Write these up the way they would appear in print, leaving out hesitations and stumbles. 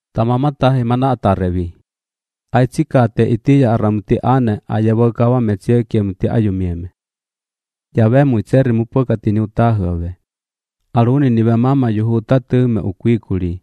Tamamata hemana atarevi. Aichika te itiya aramuti ane ayawakawa meche kemuti ayumieme. Yawe muitseri mupokatini utahove. Aruni niwe mama yuhutatu me ukuikuli.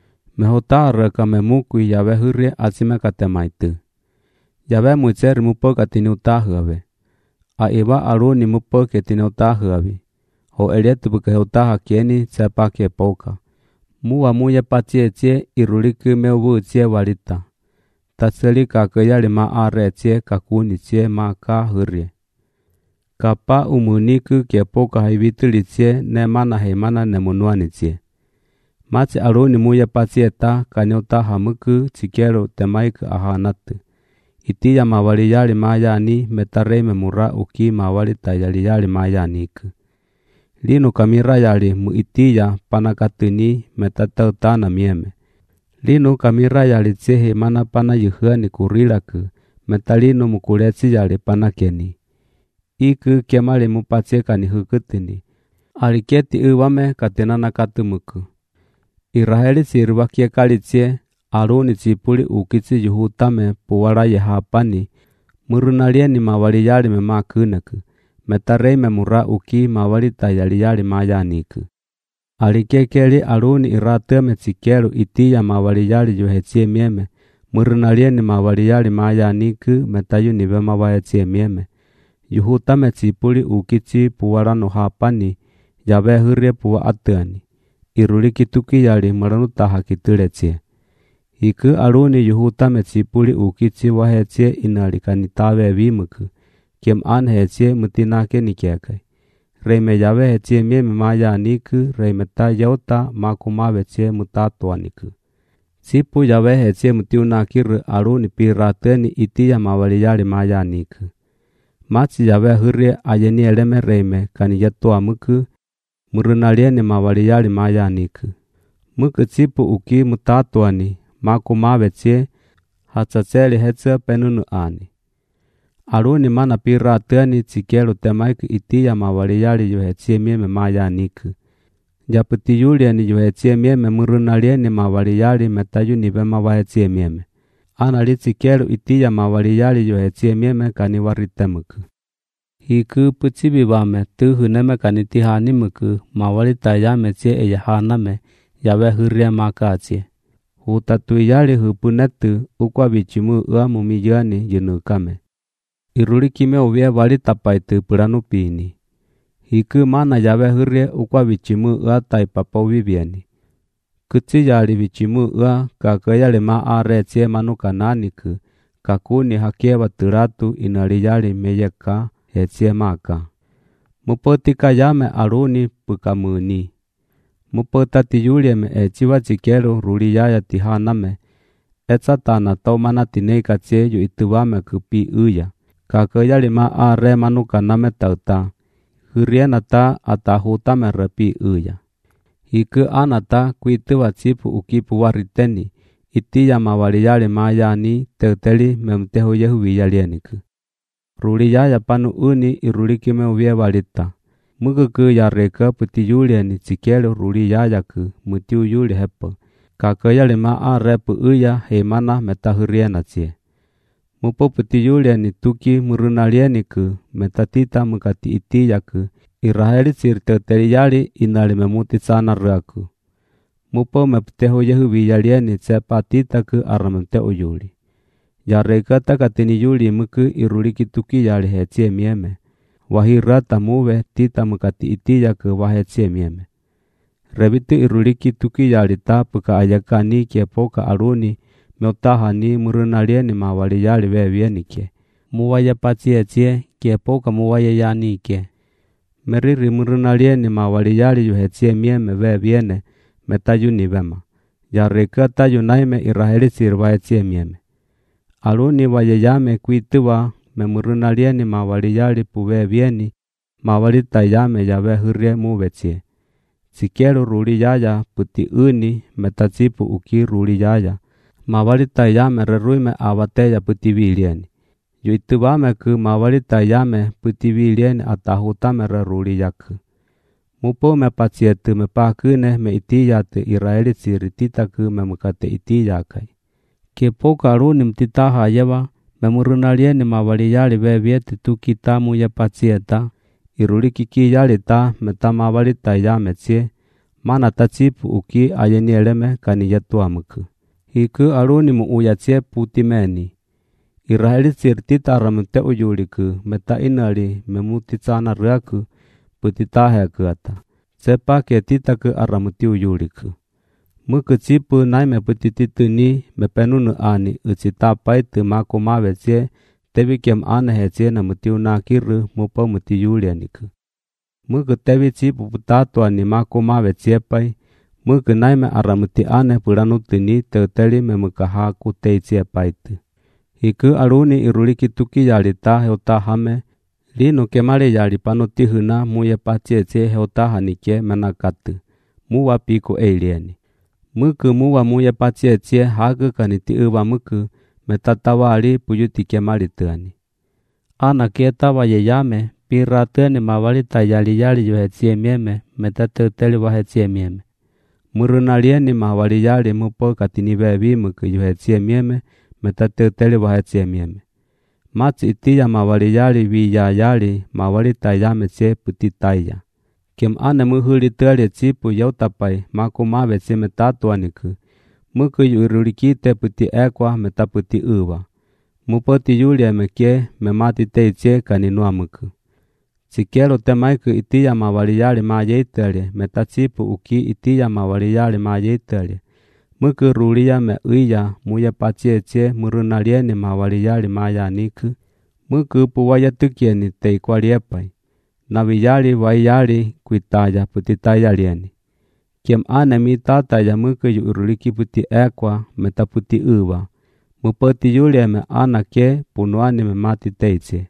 Mehotara me mukui yawe hurie asime katemaitu. Yawe muitseri mupokatini utahove. Aiwa aruni mupokatini utahavi. Ho elietu buke utaha kieni sepa kepoka. Muwa muye patie iruliki meubu tie walita. Tatseli kakayali maare tie kakuni tie maka hurie. Kapa umuniku kepoka haivituli tie ne mana heimana ne munuani tie. Machi aruni muye patie ta kanyota hamuku tikero temaiku ahanatu. Itiya mawali yali mayani metareme mura uki mawali tayali yali mayaniku. Linu kamira yali mu itiya panakatuni metatautana mieme. Linu kamira yali tsehe mana pana yuhani kurilaku metalinu mukuletsi yali panakeni. Iku kemali mupateka ni hukutini. Aliketi uwame katenana katumuku. Iraheli sirwakie kalitsie aruni tsipuli ukitsi yuhutame puwara yehapani murunalieni mawali yali memakuneku. Metareime mura uki mawali tayali yali mayaniku. Alikekeli aruni irateme tsikelu itiya mawali yali yuhetsie mieme. Murunalieni mawali yali mayaniku metayu niwe mawayetsie mieme. Yuhutame tsipuli ukitsi puwara no hapani yawe hurie puwa atuani. Iruliki tuki yali muranutaha kituletsie. Iku aruni yuhutame tsipuli ukitsi wahetsie inalikanitawe vimuku. Kiem an hetsie mutinake nikiekai. Reime yawe hetsie mieme mayaniku reime ta yauta makumavetsie mutatuaniku. Sipu yawe hetsie mutiunakiru aruni pirateni itiya mawali yali mayaniku. Machi yawe hurie ayeni eleme reime kaniyetua muku murunalieni mawali yali mayaniku. Muku sipu uki mutatuani makumavetsie hatsatseli hetse penunu ani. Aruni mana pirateni tsikelu temaiku itiya mawali yali yuhetsie mieme mayaniku. Japuti yulieni yuhetsie mieme murunalieni mawali yali metayu niwe mawahetsie mieme. Anali tsikelu itiya mawali yali yuhetsie mieme kaniwaritemuku. Hiku putsibi wame tuhuneme kanitihanimuku mawali tayame tsie eyahaname yawe hurie makatsie. Hutatu yali hupunetu ukwa bichimu ua mumiyani yunukame. Irulikime uvie wali tapaitu puranupini. Hiku mana yawe hurie ukwa bichimu ua taipapa vivieni. Kutsi yali bichimu ua kakayali maare tsie manukananiku kakuni hakieva turatu inali yali meyeka hetsie maka. Mupotika yame aruni pukamuni. Mupotati yulieme echiwa tsikelu ruli yaya tihaname. Etsatana taumana tineika tsie yu ituwame kupi uya. Kakayali maare manukaname tauta. Hurienata atahutame repi uya. Hiku anata kuituwa tsipu ukipu wariteni. Itiya mawali yali mayani teuteli memtehu yehuwi yalieniku. Ruli yaya panu uni irulikime uvie walita. Muguku yareka puti yulieni tsikelu ruli yayaku mutiu yuli hepo. Kakayali maare pu uya heimana metahuriena tsie. Mupo puti yulieni tuki murunalieniku metatita mukati itiyaku. Iraheli sirteuteli yali inali memuti sana ruaku. Mupo meptehu yehuwi yalieni tsepatitaku aramemteu yuli. Yareka takatini yuli muku iruliki tuki yali hetsie mieme. Wahirata muwe tita mukati itiyaku wahetsie mieme. Rebitu iruliki tuki yali tapuka ayakani kepoka aruni meutahani murunalieni mawali yali wevienike. Muwaye patietie kepoka muwaye yanike. Meriri murunalieni mawali yali yuhetsie mieme weviene metayu nivema. Yareka tayu naime iraheli sirwahetsie mieme. Aruni wayeyame kuituwa memurunalieni mawali yali puwevieni mawali tayame yawe hurie muvetsie. Tsikelu ruli yaya puti uni metatsipu uki ruli yaya. Mawali tayame reruime awateya puti vilieni. Yuituwame ku mawali tayame puti vilieni atahutame reruli yaku. Mupo me paciete me pakune me itiyate Israeli siri titaku me mukate itiyakai. Ke poka aruni mtitaha yewa me murunalieni mavaliyali veviete tukita muya pacieta. Iruliki ki yali ta me tamavali ta yametsie. Mana tatsipu uki ayenieleme kani yetuamuku. Hiku aruni mu uyatsie putimeni. Israeli siri titaramute uyuliku me ta inali me mutitsana ryaku. Putitaheku ata. Sepa ke titaku aramuti uyuliku. Muku tsipu naime putitituni me penunu ani utsitapai te mako mavetsie tevi kem anahetsie na mutiunakiru mupo mutiyulianiku. Muku tevi tsipu putatuani mako mavetsie pai. Muku naime aramuti ane puranutuni teuteli me mukahaku teitsie paitu. Hiku aruni iruliki tuki yalita heutahame. Lino kemale yali panotihuna muye pacietse heutahanike menakatu. Muwa piko eilieni. Muku muwa muye pacietse hagu kaniti uwa muku metatawali puyuti kemali tuani. Ana kietawa yeyame pira tuani mawali tayali yali yuhetsie mieme metateuteli wahetsie mieme. Murunalieni mawali yali mupo katini vevi muku yuhetsie mieme metateuteli wahetsie mieme. Matsi itiya mawali yali viya yali mawali tayametsie putitaya. Kem ane muhuli tuali tsipu yautapai maku mavetsie metatuaniku. Muku yurulikite puti ekwa metaputi uwa. Mupoti yulia mekie memati teitsie kaninua muku. Tsikelo temaiku itiya mawali yali mayeitali metatsipu uki itiya mawali yali mayeitali. Muku rulia me uya muya pacietse murunalieni mawali yali mayaniku. Muku puwaya tukieni teikwaliepai. Navi yali vai yali kuitaya putitayalieni. Kiem ane mitataya muku yuruliki puti ekwa metaputi uwa. Mupoti yulia me anake punuani me mati teitsie.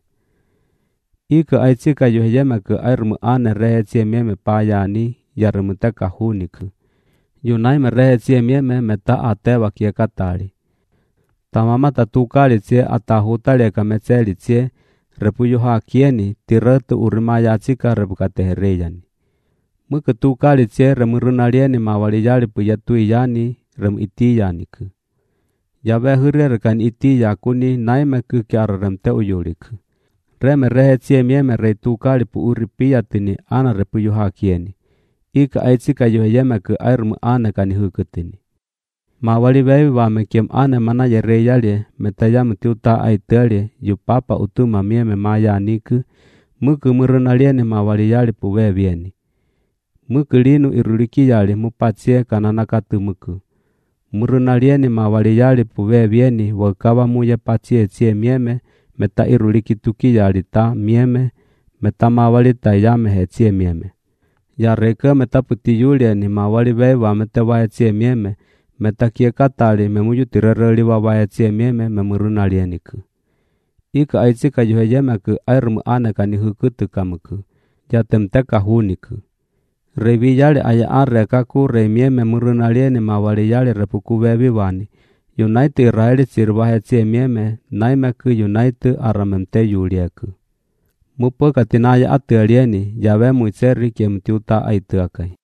Iku aitsika yuheyemeku airmu ane rehetsie mieme payani yarumu teka huniku. Yunaime rehetsie mieme meta atewa kiekatali. Tamamata tukalitsie atahutalieka metselitsie repuyuha kieni tiretu urimayatsika repukatehereyani. Muku tukalitsie remurunalieni mawali yali puyatuyani rem itiyaniku. Yabe hurierekan itiyakuni naimeku kiararemte uyuliku. Reme rehetsie mieme rei tukali pu uripiyatini ana repuyuha kieni. Ika aitsika yuheyemeku airmu ane kani hukutini. Mawali vevi wame kiem ane mana yereyali metayamu tiuta aiteli yupapa utuma mieme mayaniku. Muku murunalieni mawali yali pu vevieni. Muku linu iruliki yali mupatsie kananakatu muku. Murunalieni mawali yali pu vevieni wakawa muye pacietsie mieme meta iruliki tuki yali ta mieme meta mawali ta yame hetsie mieme. Yareka meta puti yulieni mawali vevi wame te wahetsie mieme meta kiekatali memuyutirereliwa wahetsie mieme memurunalieniku. Ika aitsika yuheyemeku airmu ane kani hukutukamuku. Yatemteka huniku. Revi yali aya arekaku rei mieme murunalieni mawali yali repuku vevi wani. Yunaitu Israeli siri wahetsie mieme naimeku yunaitu aramemte yulieku. Mupo katinaya atuelieni yawe muitseri kiemtiuta aituakai.